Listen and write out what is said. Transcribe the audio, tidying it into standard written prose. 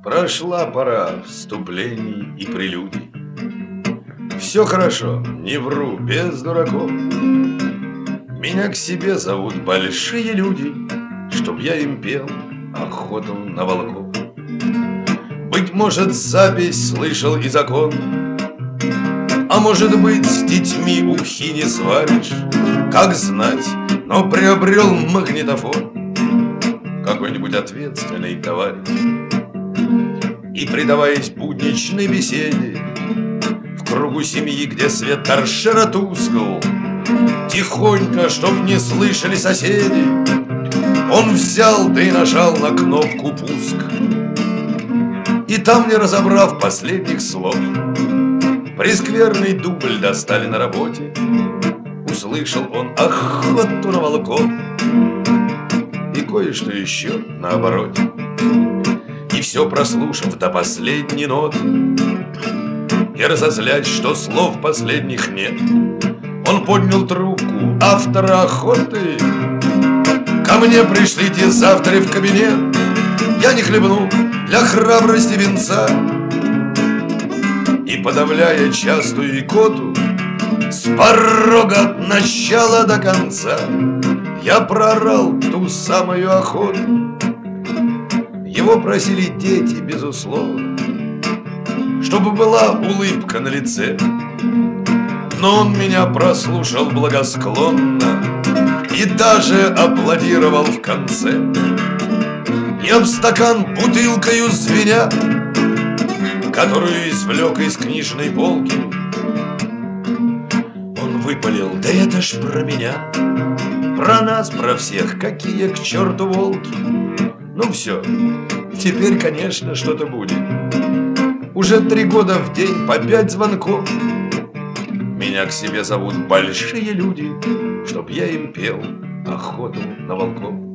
Прошла пора вступлений и прелюдий. Все хорошо, не вру, без дураков. Меня к себе зовут большие люди, чтоб я им пел охоту на волков. Быть может, запись слышал и закон, а может быть, с детьми ухи не сваришь. Как знать, но приобрел магнитофон какой-нибудь ответственный товарищ. И, предаваясь будничной беседе, в кругу семьи, где свет торшера тускл, тихонько, чтоб не слышали соседи, он взял, да и нажал на кнопку пуск. И там, не разобрав последних слов, прескверный дубль достали на работе. Услышал он охоту на волков и кое-что еще на обороте. И все прослушав до последней ноты, и разозлясь, что слов последних нет, он поднял трубку автора охоты. Ко мне пришлите завтра в кабинет, я не хлебну для храбрости венца. И, подавляя частую икоту, с порога от начала до конца я проорал ту самую охоту. Его просили дети, безусловно, чтобы была улыбка на лице. Но он меня прослушал благосклонно и даже аплодировал в конце. И об стакан бутылкою звеня, которую извлек из книжной полки, он выпалил: да это ж про меня, про нас, про всех, какие к черту волки. Ну все, теперь, конечно, что-то будет. Уже 3 года в день по 5 звонков. Меня к себе зовут большие люди, чтоб я им пел охоту на волков.